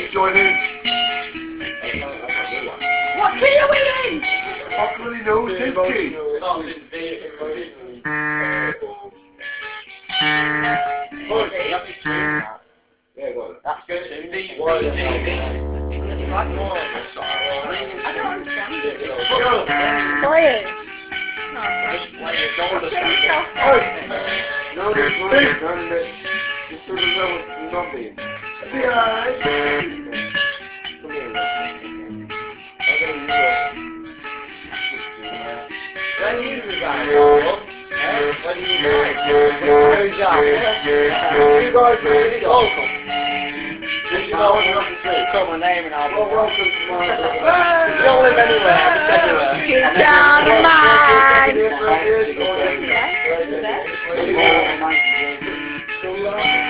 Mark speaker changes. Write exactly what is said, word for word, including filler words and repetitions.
Speaker 1: join in.
Speaker 2: What key are we in?
Speaker 1: I really know this key.
Speaker 3: That's good.
Speaker 2: I don't understand it.
Speaker 4: Three.
Speaker 2: No,
Speaker 1: No, there's one. None that. Just sort of know what's zombie. See, alright. Come here, man. I'll go to you.
Speaker 3: When you resign, when you resign, who's that? You guys are really welcome. This is all you have to say. Come on, name and I'll
Speaker 1: Well, welcome to my...
Speaker 3: You don't live anywhere, just everywhere.
Speaker 4: She's out of mine.
Speaker 1: Yes, yes, yes.